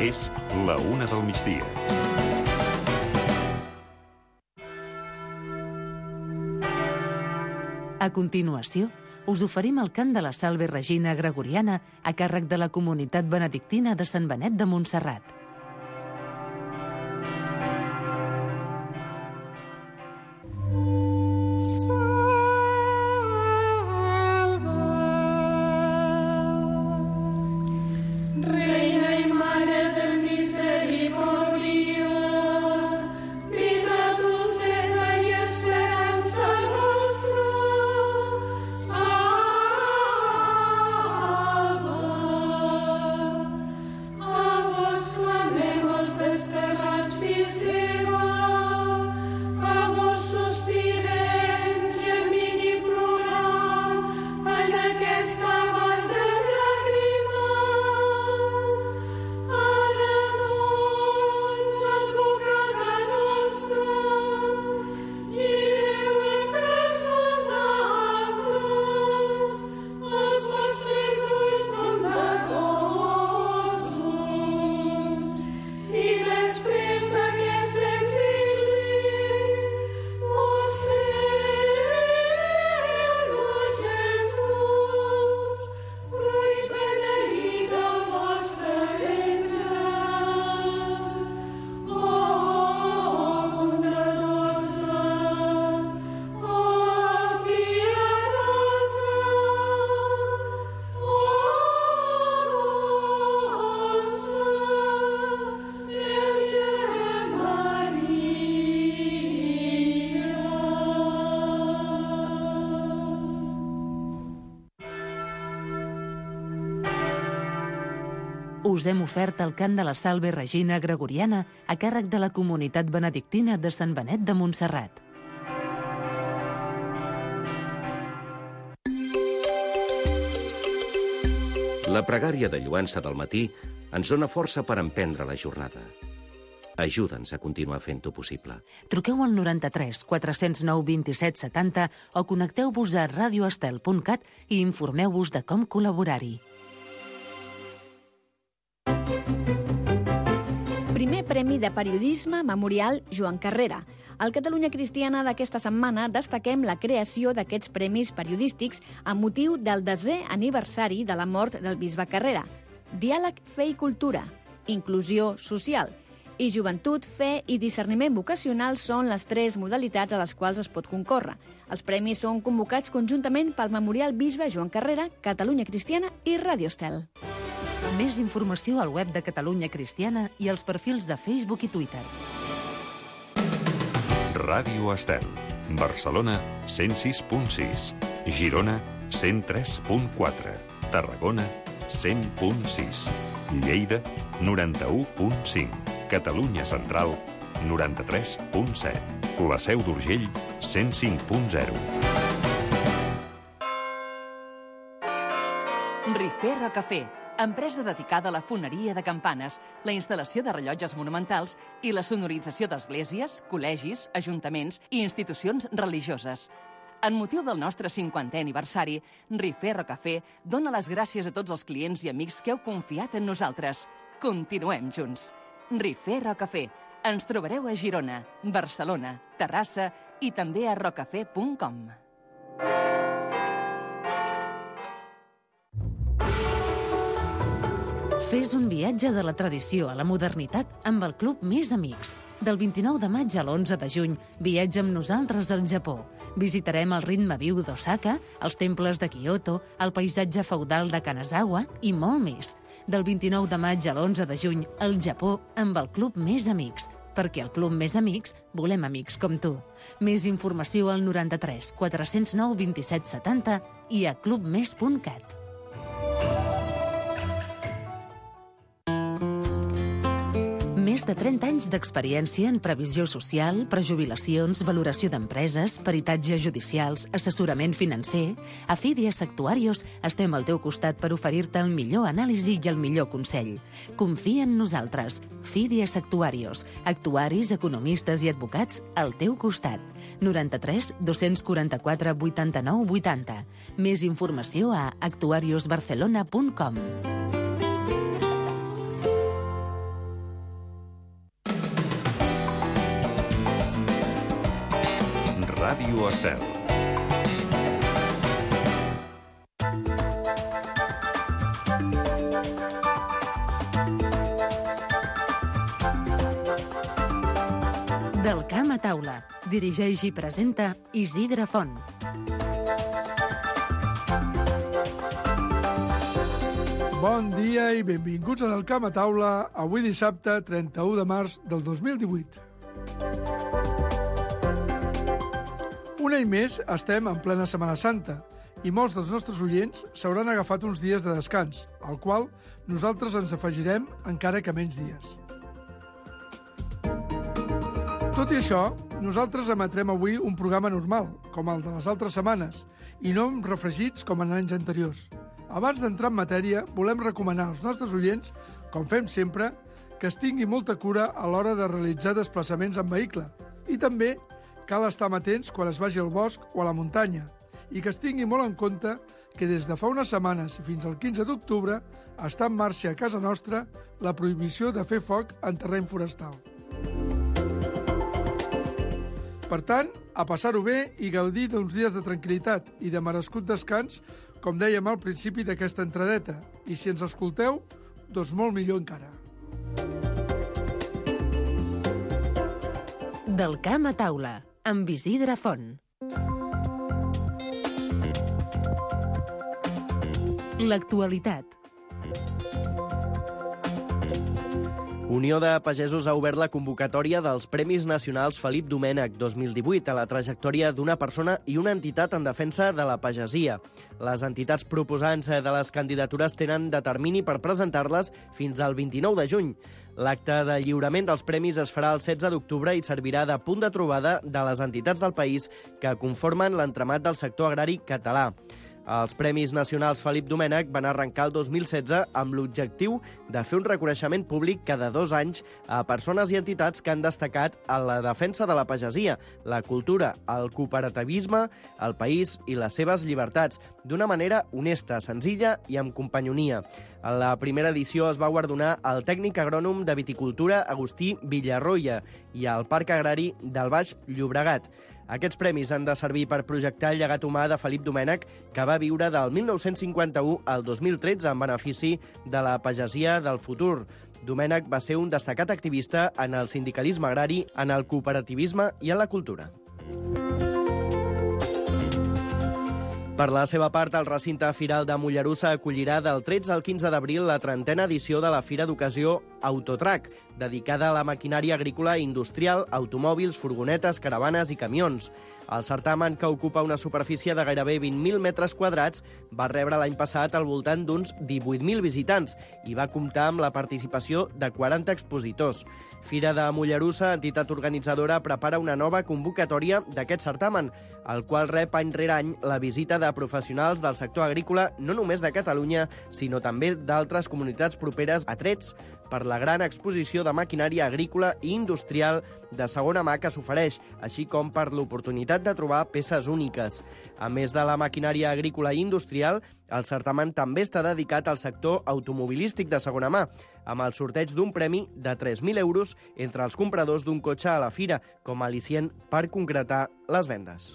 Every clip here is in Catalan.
És la 1 del migdia. A continuació, us oferim el cant de la Salve Regina Gregoriana a càrrec de la comunitat benedictina de Sant Benet de Montserrat. Us hem ofert el cant de la Salve Regina Gregoriana a càrrec de la comunitat benedictina de Sant Benet de Montserrat. La pregària de lloança del matí ens dona força per emprendre la jornada. Ajuda'ns a continuar fent-ho possible. Truqueu al 93 409 27 70 o connecteu-vos a radioestel.cat i informeu-vos de com col·laborar-hi. Primer Premi de Periodisme Memorial Joan Carrera. Al Catalunya Cristiana d'aquesta setmana destaquem la creació d'aquests premis periodístics amb motiu del 10è aniversari de la mort del bisbe Carrera. Diàleg, fe i cultura, inclusió social i joventut, fe i discerniment vocacional són les 3 modalitats a les quals es pot concórrer. Els premis són convocats conjuntament pel Memorial Bisbe Joan Carrera, Catalunya Cristiana i Radio Estel. Més informació al web de Catalunya Cristiana i als perfils de Facebook i Twitter. Ràdio Estel. Barcelona, 106.6. Girona, 103.4. Tarragona, 100.6. Lleida, 91.5. Catalunya Central, 93.7. La Seu d'Urgell, 105.0. Rifé Rocafé, empresa dedicada a la foneria de campanes, la instal·lació de rellotges monumentals i la sonorització d'esglésies, col·legis, ajuntaments i institucions religioses. En motiu del nostre 50è aniversari, Rifé Rocafé dona les gràcies a tots els clients i amics que heu confiat en nosaltres. Continuem junts. Rifé Rocafé. Ens trobareu a Girona, Barcelona, Terrassa i també a rocafé.com. Fes un viatge de la tradició a la modernitat amb el Club Més Amics. Del 29 de maig a l'11 de juny, viatja amb nosaltres al Japó. Visitarem el ritme viu d'Osaka, els temples de Kyoto, el paisatge feudal de Kanazawa i molt més. Del 29 de maig a l'11 de juny, al Japó amb el Club Més Amics. Perquè al Club Més Amics volem amics com tu. Més informació al 93 409 27 70 i a clubmes.cat. Més de 30 anys d'experiència en previsió social, prejubilacions, valoració d'empreses, peritatges judicials, assessorament financer. A Fidias Actuarios estem al teu costat per oferir-te el millor anàlisi i el millor consell. Confia en nosaltres. Fidias Actuarios. Actuaris, economistes i advocats al teu costat. 93 244 89 80. Més informació a actuariosbarcelona.com. Ràdio Estel. Del camp a taula. Dirigeix i presenta Isidre Font. Bon dia i benvinguts a Del camp a taula, avui dissabte 31 de març del 2018. Un any més estem en plena Setmana Santa i molts dels nostres oients s'hauran agafat uns dies de descans, al qual nosaltres ens afegirem encara que menys dies. Tot i això, nosaltres emetrem avui un programa normal, com el de les altres setmanes, i no amb refregits com en anys anteriors. Abans d'entrar en matèria, volem recomanar als nostres oients, com fem sempre, que es tingui molta cura a l'hora de realitzar desplaçaments en vehicle. I també cal estar amatents quan es vagi al bosc o a la muntanya, i que es tingui molt en compte que des de fa unes setmanes i fins al 15 d'octubre està en marxa a casa nostra la prohibició de fer foc en terreny forestal. Per tant, a passar-ho bé i gaudir d'uns dies de tranquil·litat i de merescut descans, com dèiem al principi d'aquesta entradeta. I si ens escolteu, doncs molt millor encara. Del camp a taula, amb Isidre Font. L'actualitat. Unió de Pagesos ha obert la convocatòria dels Premis Nacionals Felip Domènech 2018 a la trajectòria d'una persona i una entitat en defensa de la pagesia. Les entitats proposants de les candidatures tenen de termini per presentar-les fins al 29 de juny. L'acte de lliurament dels premis es farà el 16 d'octubre i servirà de punt de trobada de les entitats del país que conformen l'entramat del sector agrari català. Els Premis Nacionals Felip Domènech van arrencar el 2016 amb l'objectiu de fer un reconeixement públic cada 2 anys a persones i entitats que han destacat en la defensa de la pagesia, la cultura, el cooperativisme, el país i les seves llibertats, d'una manera honesta, senzilla i amb companyonia. En la primera edició es va guardonar el tècnic agrònom de viticultura Agustí Villarroya i el Parc Agrari del Baix Llobregat. Aquests premis han de servir per projectar el llegat humà de Felip Domènech, que va viure del 1951 al 2013 en benefici de la pagesia del futur. Domènech va ser un destacat activista en el sindicalisme agrari, en el cooperativisme i en la cultura. Per la seva part, el recinte firal de Mollerussa acollirà del 13 al 15 d'abril la 30a edició de la Fira d'Ocasió Autotrac, dedicada a la maquinària agrícola i industrial, automòbils, furgonetes, caravanes i camions. El certamen, que ocupa una superfície de gairebé 20.000 metres quadrats, va rebre l'any passat al voltant d'uns 18.000 visitants i va comptar amb la participació de 40 expositors. Fira de Mollerussa, entitat organitzadora, prepara una nova convocatòria d'aquest certamen, el qual rep any rere any la visita de professionals del sector agrícola, no només de Catalunya, sinó també d'altres comunitats properes a trets per la gran exposició de maquinària agrícola i industrial de segona mà que s'ofereix, així com per l'oportunitat de trobar peces úniques. A més de la maquinària agrícola i industrial, el certamen també està dedicat al sector automobilístic de segona mà, amb el sorteig d'un premi de 3.000 euros entre els compradors d'un cotxe a la fira, com a al·licient per concretar les vendes.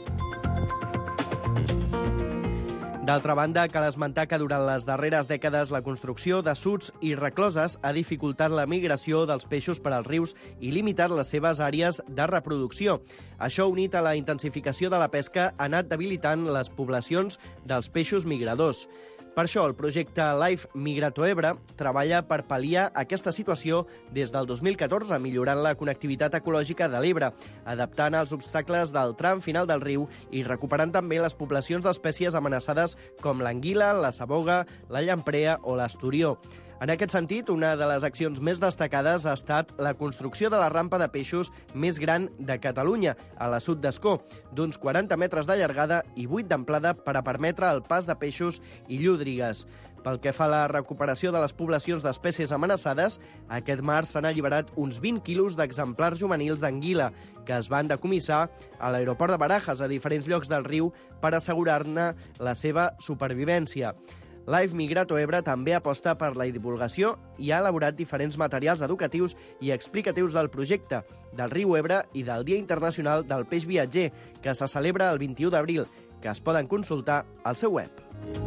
D'altra banda, cal esmentar que durant les darreres dècades la construcció de suds i recloses ha dificultat la migració dels peixos per als rius i limitat les seves àrees de reproducció. Això, unit a la intensificació de la pesca, ha anat debilitant les poblacions dels peixos migradors. Per això, el projecte Life Migrato Ebre treballa per pal·liar aquesta situació des del 2014, millorant la connectivitat ecològica de l'Ebre, adaptant els obstacles del tram final del riu i recuperant també les poblacions d'espècies amenaçades com l'anguila, la saboga, la llamprea o l'esturió. En aquest sentit, una de les accions més destacades ha estat la construcció de la rampa de peixos més gran de Catalunya, a la Sud d'Escó, d'uns 40 metres de llargada i 8 d'amplada per a permetre el pas de peixos i llúdrigues. Pel que fa a la recuperació de les poblacions d'espècies amenaçades, aquest març s'han alliberat uns 20 quilos d'exemplars juvenils d'anguila, que es van decomissar a l'aeroport de Barajas, a diferents llocs del riu, per assegurar-ne la seva supervivència. Live Migrato Ebre també aposta per la divulgació i ha elaborat diferents materials educatius i explicatius del projecte, del riu Ebre i del Dia Internacional del Peix Viatger, que se celebra el 21 d'abril, que es poden consultar al seu web.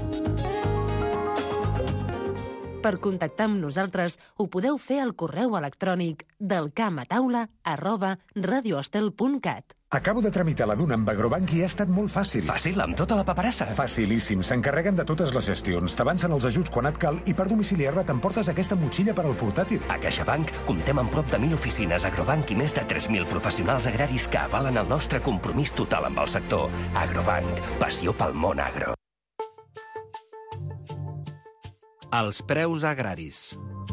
Per contactar amb nosaltres ho podeu fer al correu electrònic delcamataula@radioestel.cat. Acabo de tramitar la Duna amb Agrobank i ha estat molt fàcil. Fàcil, amb tota la paperassa? Facilíssim. S'encarreguen de totes les gestions, t'avancen els ajuts quan et cal i per domiciliar-la t'emportes aquesta motxilla per al portàtil. A CaixaBank comptem amb prop de 1.000 oficines Agrobank i més de 3.000 professionals agraris que avalen el nostre compromís total amb el sector. Agrobank, passió pel món agro. Els preus agraris.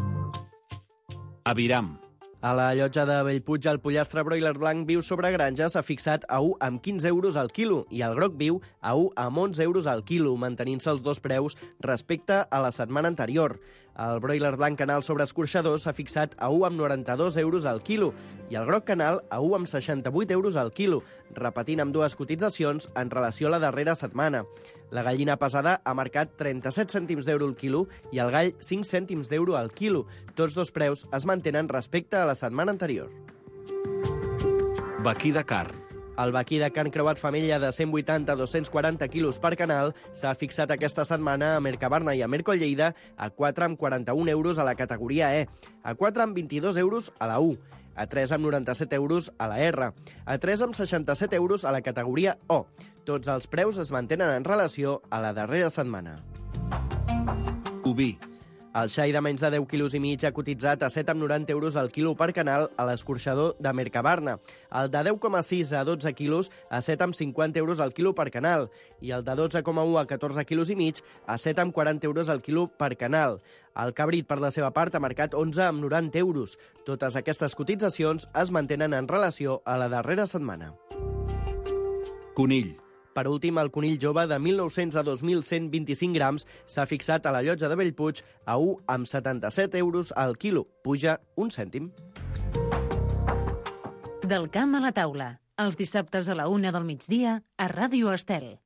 Aviram. A la llotja de Bellpuig, el pollastre broiler blanc viu sobre granja s'ha fixat a 1,15 euros al quilo i el groc viu a 1,11 euros al quilo, mantenint-se els dos preus respecte a la setmana anterior. El broiler blanc canal sobre escorxador s'ha fixat a 1,92 euros al quilo i el groc canal a 1,68 euros al quilo, repetint amb dues cotitzacions en relació a la darrera setmana. La gallina pesada ha marcat 37 cèntims d'euro al quilo i el gall 5 cèntims d'euro al quilo. Tots dos preus es mantenen respecte a la setmana anterior. Vaquí de carn. El vaquí de carn creuat femella de 180 a 240 quilos per canal s'ha fixat aquesta setmana a Mercabarna i a Mercoll-Lleida a 4,41 euros a la categoria E, a 4,22 euros a la U, a 3,97 euros a la R, a 3,67 euros a la categoria O. Tots els preus es mantenen en relació a la darrera setmana. Oví. El xai de menys de 10 quilos i mig ha cotitzat a 7,90 euros al quilo per canal a l'escorxador de Mercabarna. El de 10,6 a 12 quilos a 7,50 euros al quilo per canal i el de 12,1 a 14 quilos i mig a 7,40 euros al quilo per canal. El cabrit, per la seva part, ha marcat 11,90 euros. Totes aquestes cotitzacions es mantenen en relació a la darrera setmana. Conill. Per últim, el conill jove de 1.900 a 2.125 grams s'ha fixat a la llotja de Bellpuig a 1,77 euros al quilo. Puja un cèntim. Del camp a la taula. Els dissabtes a la 1 del migdia a Ràdio Estel.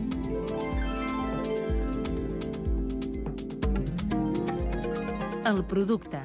El producte.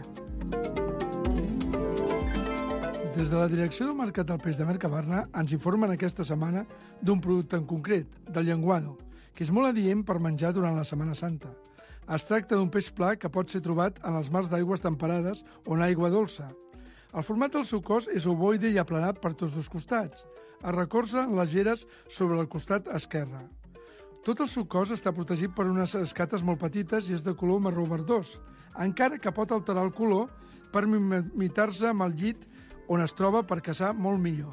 Des de la Direcció del Mercat del Peix de Mercabarna ens informen aquesta setmana d'un producte en concret, del llenguado, que és molt adient per menjar durant la Setmana Santa. Es tracta d'un peix pla que pot ser trobat en els mars d'aigües temperades o en aigua dolça. El format del seu cos és ovoide i aplanat per tots dos costats. Es recolza en les geres sobre el costat esquerre. Tot el seu cos està protegit per unes escates molt petites i és de color marró verdós, encara que pot alterar el color per imitar-se amb el llit on es troba per caçar molt millor.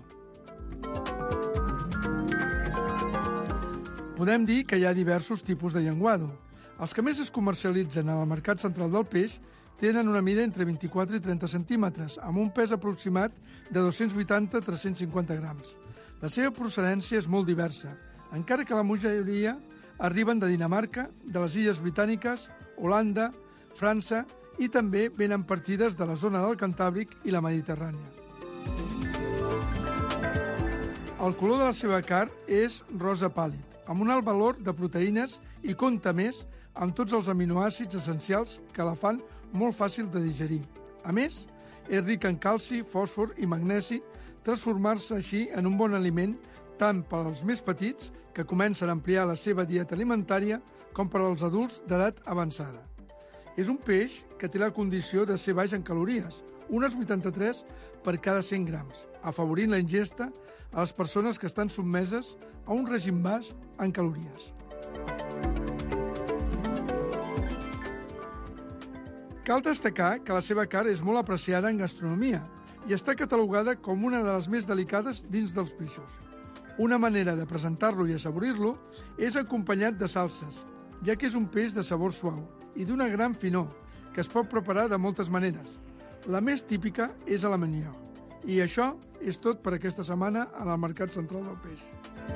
Podem dir que hi ha diversos tipus de llenguado. Els que més es comercialitzen en el mercat central del peix tenen una mida entre 24 i 30 centímetres, amb un pes aproximat de 280 a 350 grams. La seva procedència és molt diversa, encara que la majoria arriben de Dinamarca, de les Illes Britàniques, Holanda, França i també venen partides de la zona del Cantàbric i la Mediterrània. El color de la seva carn és rosa pàl·lid, amb un alt valor de proteïnes i compta més amb tots els aminoàcids essencials que la fan molt fàcil de digerir. A més, és ric en calci, fòsfor i magnesi, transformar-se així en un bon aliment tant per als més petits, que comencen a ampliar la seva dieta alimentària, com per als adults d'edat avançada. És un peix que té la condició de ser baix en calories, unes 83 per cada 100 grams, afavorint la ingesta a les persones que estan sotmeses a un règim baix en calories. Cal destacar que la seva carn és molt apreciada en gastronomia i està catalogada com una de les més delicades dins dels peixos. Una manera de presentar-lo i assaborir-lo és acompanyat de salses, ja que és un peix de sabor suau i d'una gran finor, que es pot preparar de moltes maneres. La més típica és a la manioc. I això és tot per aquesta setmana en el Mercat Central del Peix.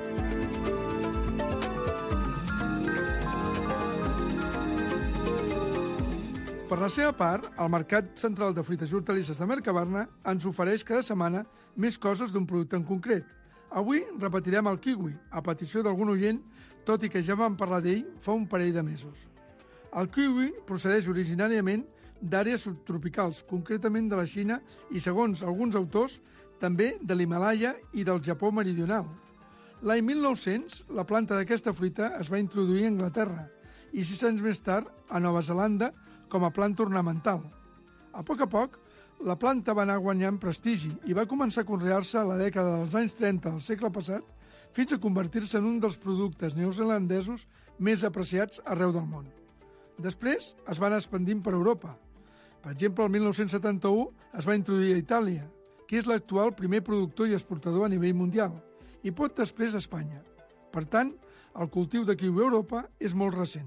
Per la seva part, el Mercat Central de Fruites i Hortalisses de Mercabarna ens ofereix cada setmana més coses d'un producte en concret. Avui repetirem el kiwi, a petició d'algun oient, tot i que ja vam parlar d'ell fa un parell de mesos. El kiwi procedeix originàriament d'àrees subtropicals, concretament de la Xina i, segons alguns autors, també de l'Himàlaia i del Japó meridional. L'any 1900, la planta d'aquesta fruita es va introduir a Anglaterra i 6 anys més tard a Nova Zelanda com a planta ornamental. A poc, la planta va anar guanyant prestigi i va començar a conrear-se a la dècada dels anys 30 del segle passat fins a convertir-se en un dels productes neozelandesos més apreciats arreu del món. Després es van expandint per Europa. Per exemple, el 1971 es va introduir a Itàlia, que és l'actual primer productor i exportador a nivell mundial, i pot després a Espanya. Per tant, el cultiu de kiwi a Europa és molt recent.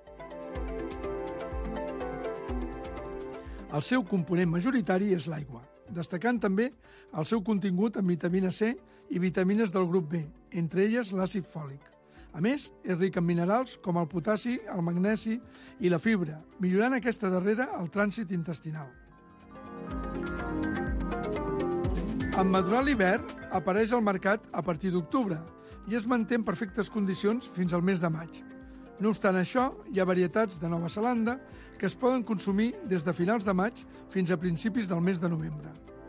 El seu component majoritari és l'aigua, destacant també el seu contingut en vitamina C i vitamines del grup B, entre elles l'àcid fòlic. A més, és ric en minerals com el potassi, el magnesi i la fibra, millorant aquesta darrera el trànsit intestinal. En madurar l'hivern, apareix al mercat a partir d'octubre i es manté en perfectes condicions fins al mes de maig. No obstant això, hi ha varietats de Nova Zelanda que es poden consumir des de finals de maig fins a principis del mes de novembre.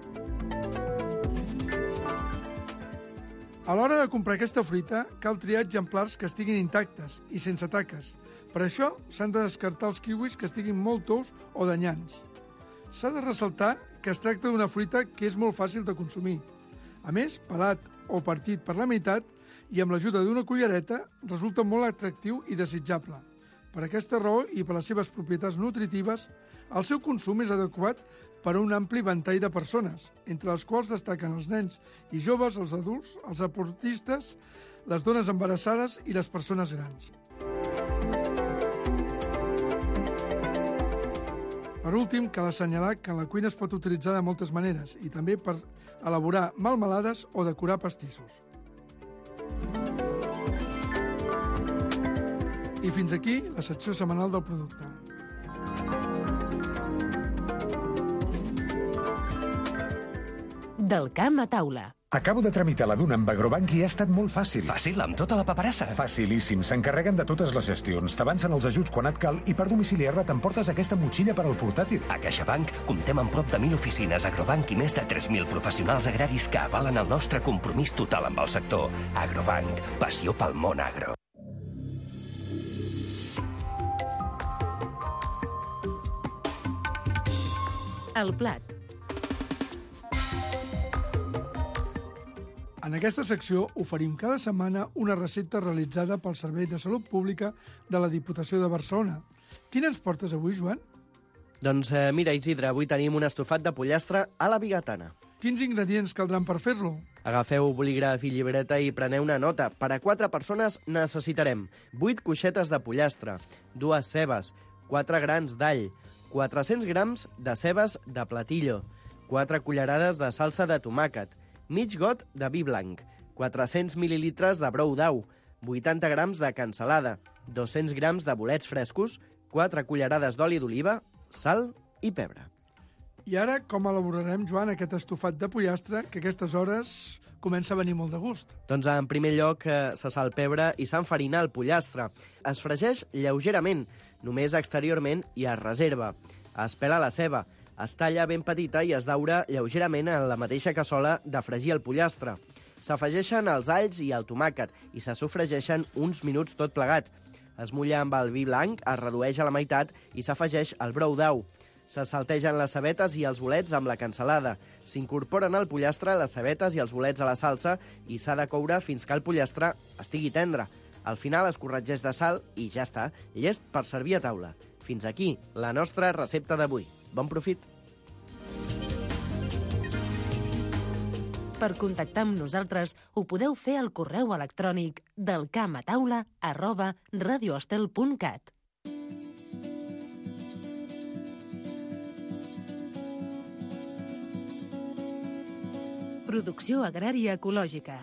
A l'hora de comprar aquesta fruita, cal triar exemplars que estiguin intactes i sense taques. Per això, s'han de descartar els kiwis que estiguin molt tous o danyants. S'ha de ressaltar que es tracta d'una fruita que és molt fàcil de consumir. A més, pelat o partit per la meitat i amb l'ajuda d'una cullereta resulta molt atractiu i desitjable. Per aquesta raó i per les seves propietats nutritives, el seu consum és adequat per a un ampli ventall de persones, entre les quals destaquen els nens i joves, els adults, els esportistes, les dones embarassades i les persones grans. Per últim, cal assenyalar que la cuina es pot utilitzar de moltes maneres i també per elaborar melmelades o decorar pastissos. I fins aquí la secció setmanal del producte. Del camp a taula. Acabo de tramitar la duna amb Agrobank i ha estat molt fàcil. Fàcil, amb tota la paperassa? Facilíssim. S'encarreguen de totes les gestions, t'avancen els ajuts quan et cal i per domiciliar-la t'emportes aquesta motxilla per al portàtil. A CaixaBank comptem amb prop de 1.000 oficines Agrobank i més de 3.000 professionals agraris que avalen el nostre compromís total amb el sector. Agrobank, passió pel món agro. El plat. En aquesta secció oferim cada setmana una recepta realitzada pel Servei de Salut Pública de la Diputació de Barcelona. Quina ens portes avui, Joan? Doncs mira, Isidre, avui tenim un estofat de pollastre a la bigatana. Quins ingredients caldran per fer-lo? Agafeu bolígraf i llibreta i preneu una nota. Per a 4 persones necessitarem 8 coixetes de pollastre, 2 cebes, 4 grans d'all, 400 grams de cebes de platillo, 4 cullerades de salsa de tomàquet, mig got de vi blanc, 400 mil·lilitres de brou d'au, 80 grams de cansalada, 200 grams de bolets frescos, 4 cullerades d'oli d'oliva, sal i pebre. I ara, com elaborarem, Joan, aquest estofat de pollastre que a aquestes hores comença a venir molt de gust? Doncs en primer lloc se sal pebre i s'enfarina el pollastre. Es fregeix lleugerament, només exteriorment, i es reserva. Es pela la ceba, es talla ben petita i es daura lleugerament en la mateixa cassola de fregir el pollastre. S'afegeixen els alls i el tomàquet i se sofregeixen uns minuts tot plegat. Es mulla amb el vi blanc, es redueix a la meitat i s'afegeix el brou d'au. Se saltegen les cebetes i els bolets amb la cansalada. S'incorporen al pollastre les cebetes i els bolets a la salsa i s'ha de coure fins que el pollastre estigui tendre. Al final es corregeix de sal i ja està, llest per servir a taula. Fins aquí la nostra recepta d'avui. Bon profit! Per contactar amb nosaltres ho podeu fer al correu electrònic delcamataula@radioestel.cat. Producció agrària ecològica.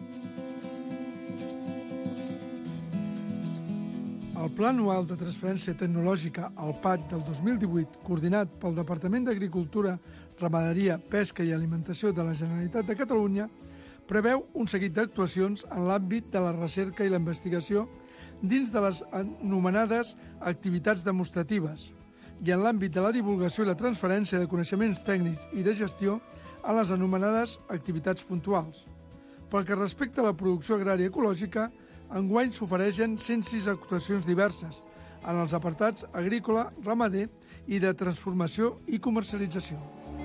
El Pla Anual de Transferència Tecnològica, el PAT del 2018, coordinat pel Departament d'Agricultura, Ramaderia, Pesca i Alimentació de la Generalitat de Catalunya, preveu un seguit d'actuacions en l'àmbit de la recerca i la investigació dins de les anomenades activitats demostratives i en l'àmbit de la divulgació i la transferència de coneixements tècnics i de gestió en les anomenades activitats puntuals. Pel que respecta a la producció agrària ecològica, enguany s'ofereixen 106 actuacions diverses en els apartats agrícola, ramader i de transformació i comercialització.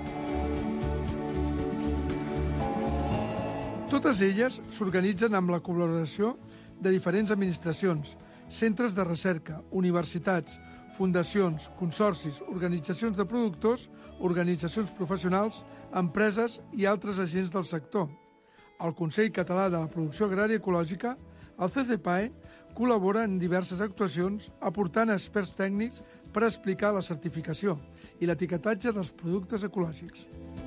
Totes elles s'organitzen amb la col·laboració de diferents administracions, centres de recerca, universitats, fundacions, consorcis, organitzacions de productors, organitzacions professionals, empreses i altres agents del sector. El Consell Català de la Producció Agrària Ecològica, el CCPAE, col·labora en diverses actuacions aportant experts tècnics per explicar la certificació i l'etiquetatge dels productes ecològics.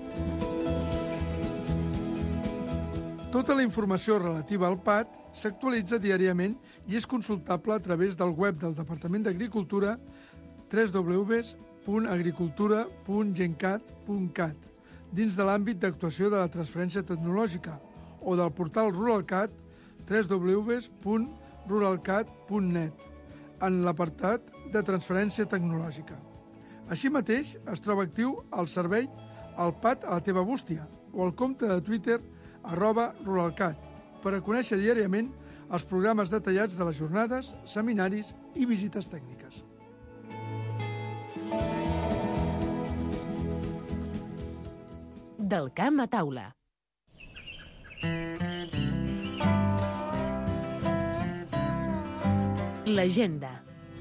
Tota la informació relativa al PAT s'actualitza diàriament i és consultable a través del web del Departament d'Agricultura www.agricultura.gencat.cat dins de l'àmbit d'actuació de la transferència tecnològica o del portal RuralCat www.ruralcat.net en l'apartat de transferència tecnològica. Així mateix es troba actiu el servei El PAT a la teva bústia o el compte de Twitter @ruralcat per a conèixer diàriament els programes detallats de les jornades, seminaris i visites tècniques. Del camp a taula. L'agenda.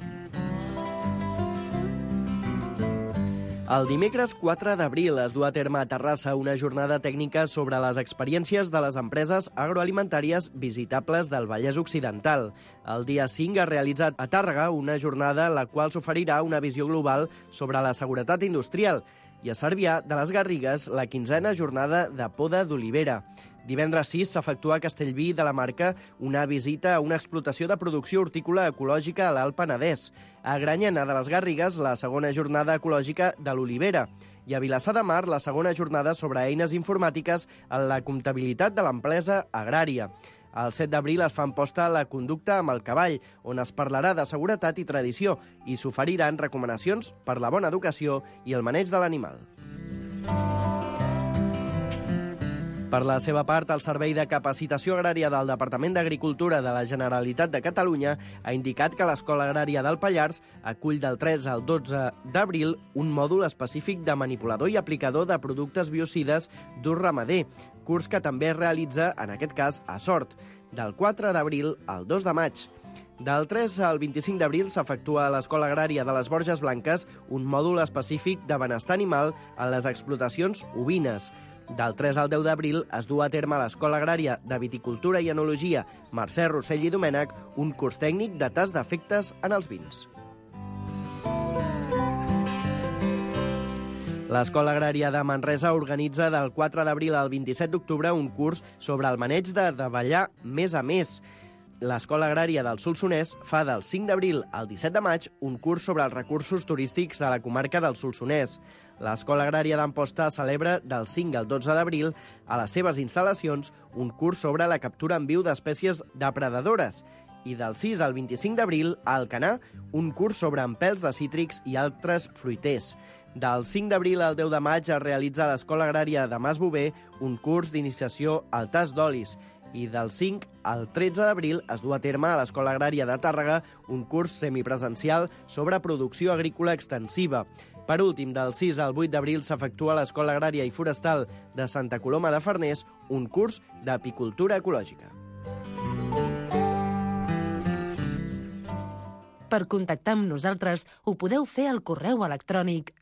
El dimecres 4 d'abril es du a terme a Terrassa una jornada tècnica sobre les experiències de les empreses agroalimentàries visitables del Vallès Occidental. El dia 5 ha realitzat a Tàrrega una jornada en la qual s'oferirà una visió global sobre la seguretat industrial i a Cervià de les Garrigues la 15a jornada de poda d'olivera. Divendres 6 s'efectua a Castellví de la Marca una visita a una explotació de producció hortícola ecològica a l'Alt Penedès. A Granyena de les Garrigues, la segona jornada ecològica de l'olivera. I a Vilassar de Mar, la segona jornada sobre eines informàtiques en la comptabilitat de l'empresa agrària. El 7 d'abril es fa posta la conducta amb el cavall, on es parlarà de seguretat i tradició i s'oferiran recomanacions per la bona educació i el maneig de l'animal. Per la seva part, el Servei de Capacitació Agrària del Departament d'Agricultura de la Generalitat de Catalunya ha indicat que l'Escola Agrària del Pallars acull del 3 al 12 d'abril un mòdul específic de manipulador i aplicador de productes biocides d'ús ramader, curs que també es realitza, en aquest cas, a Sort, del 4 d'abril al 2 de maig. Del 3 al 25 d'abril s'efectua a l'Escola Agrària de les Borges Blanques un mòdul específic de benestar animal en les explotacions ovines. Del 3 al 10 d'abril es du a terme a l'Escola Agrària de Viticultura i Enologia Mercè Rossell i Domènech un curs tècnic de tast d'efectes en els vins. L'Escola Agrària de Manresa organitza del 4 d'abril al 27 d'octubre un curs sobre el maneig de davallar més a més. L'Escola Agrària del Solsonès fa del 5 d'abril al 17 de maig un curs sobre els recursos turístics a la comarca del Solsonès. L'Escola Agrària d'Amposta celebra del 5 al 12 d'abril a les seves instal·lacions un curs sobre la captura en viu d'espècies depredadores i del 6 al 25 d'abril a Alcanar un curs sobre empelts de cítrics i altres fruiters. Del 5 d'abril al 10 de maig es realitza a l'Escola Agrària de Mas Bover un curs d'iniciació al tast d'olis i del 5 al 13 d'abril es du a terme a l'Escola Agrària de Tàrrega un curs semipresencial sobre producció agrícola extensiva. Per últim, del 6 al 8 d'abril s'efectua a l'Escola Agrària i Forestal de Santa Coloma de Farners un curs d'apicultura ecològica. Per contactar amb nosaltres ho podeu fer al correu electrònic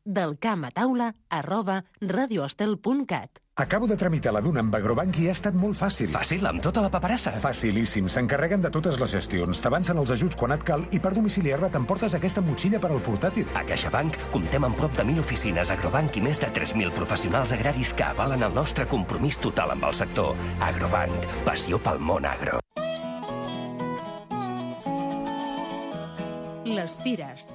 delcampataula@radioestel.cat. Acabo de tramitar la duna amb Agrobank i ha estat molt fàcil. Fàcil, amb tota la paperassa? Facilíssim. S'encarreguen de totes les gestions, t'avancen els ajuts quan et cal i per domiciliar-la t'emportes aquesta motxilla per al portàtil. A CaixaBank comptem amb prop de 1.000 oficines Agrobank i més de 3.000 professionals agraris que avalen el nostre compromís total amb el sector. Agrobank, passió pel món agro. Les fires.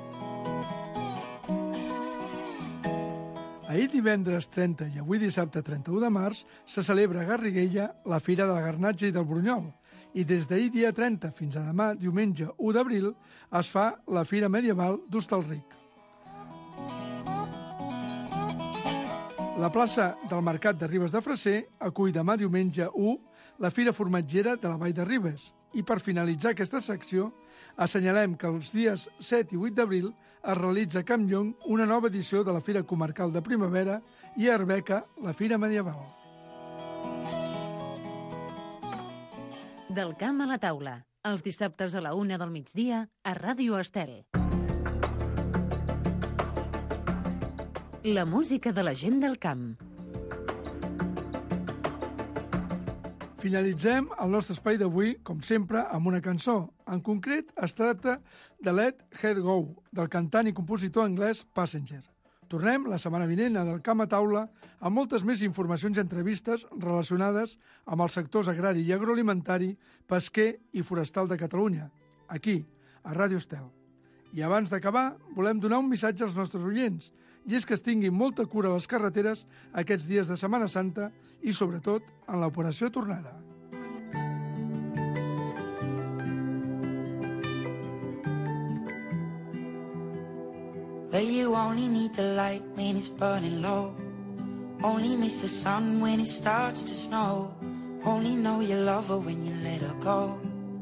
Ahir divendres 30 i avui dissabte 31 de març se celebra a Garriguella la Fira del Garnatge i del Brunyol I des d'ahir dia 30 fins a demà, diumenge 1 d'abril, es fa la Fira Medieval d'Hostalric. La plaça del Mercat de Ribes de Freser acull demà diumenge 1 la Fira Formatgera de la Vall de Ribes. I per finalitzar aquesta secció, assenyalem que els dies 7 i 8 d'abril es realitza a Campllong una nova edició de la Fira Comarcal de Primavera i a Arbeca la Fira Medieval. Del camp a la taula, els dissabtes a la 1 del migdia a Ràdio Estel. La música de la gent del camp. Finalitzem el nostre espai d'avui, com sempre, amb una cançó. En concret, es tracta de Let Her Go, del cantant i compositor anglès Passenger. Tornem la setmana vinent a Del camp a taula amb moltes més informacions i entrevistes relacionades amb els sectors agrari i agroalimentari, pesquer i forestal de Catalunya, aquí, a Ràdio Estel. I abans d'acabar, volem donar un missatge als nostres oients, i és que es tinguin molta cura a les carreteres aquests dies de Setmana Santa i, sobretot, en l'operació tornada. Well, you only need the light when it's burning low. Only miss the sun when it starts to snow. Only know you love her when you let her go.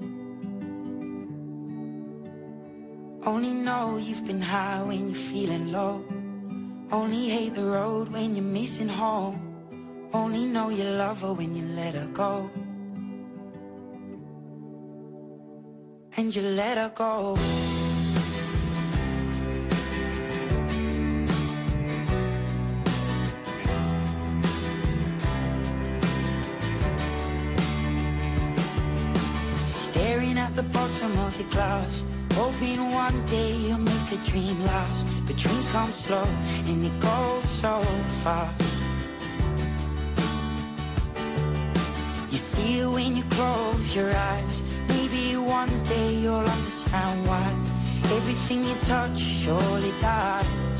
Only know you've been high when you're feeling low. Only hate the road when you're missing home. Only know you love her when you let her go. And you let her go. Staring at the bottom of your glass, hoping one day you'll make a dream last. But dreams come slow and they go so fast. You see it when you close your eyes. Maybe one day you'll understand why everything you touch surely dies.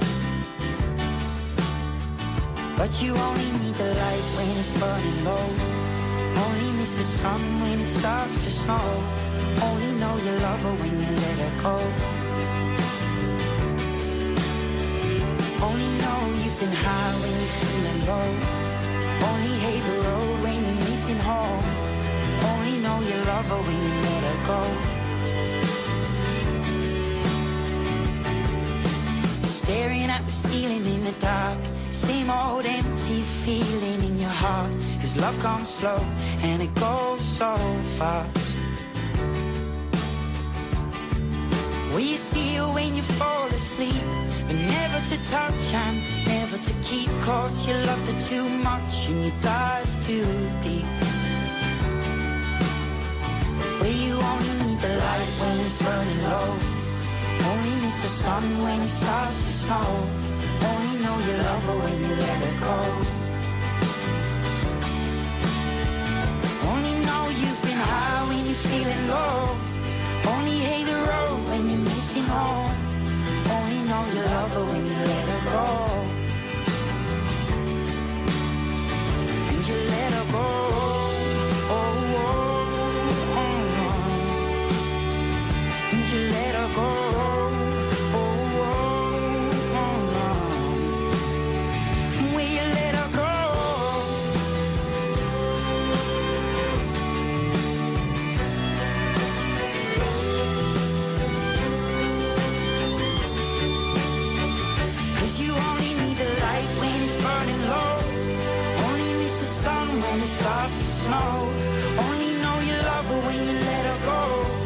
But you only need the light when it's burning low. Only miss the sun when it starts to snow. Only know you love her when you let her go. Only know you've been high when you're feeling low. Only hate the road when you're missing home. Only know you love her when you let her go. Staring at the ceiling in the dark, same old empty feeling in your heart. Cause love comes slow and it goes so fast. Well, you see it when you fall asleep, but never to touch and never to keep. Cause you loved her too much and you dive too deep. Well, you only need the light when it's burning low. Only miss the sun when it starts to snow. Only know you love her when you let her go. Only know you've been high when you're feeling low. Only hate the road when you're missing home. Only know you love her when you let her go. And you let her go. Oh, oh, oh, oh. And you let her go. Starts to snow. Only know you love her when you let her go.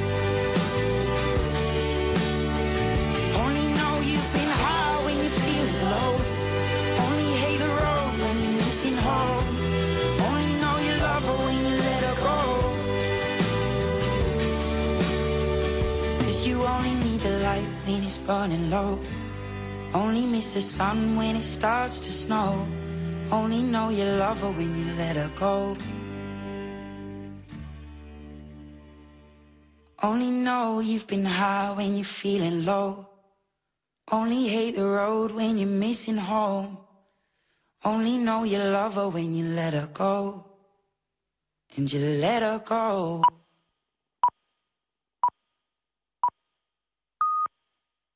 Only know you've been high when you're feeling low. Only hate the road when you're missing home. Only know you love her when you let her go. Cause you only need the light when it's burning low. Only miss the sun when it starts to snow. Only know you love her when you let her go. Only know you've been high when you're feeling low. Only hate the road when you're missing home. Only know you love her when you let her go. and you let her go.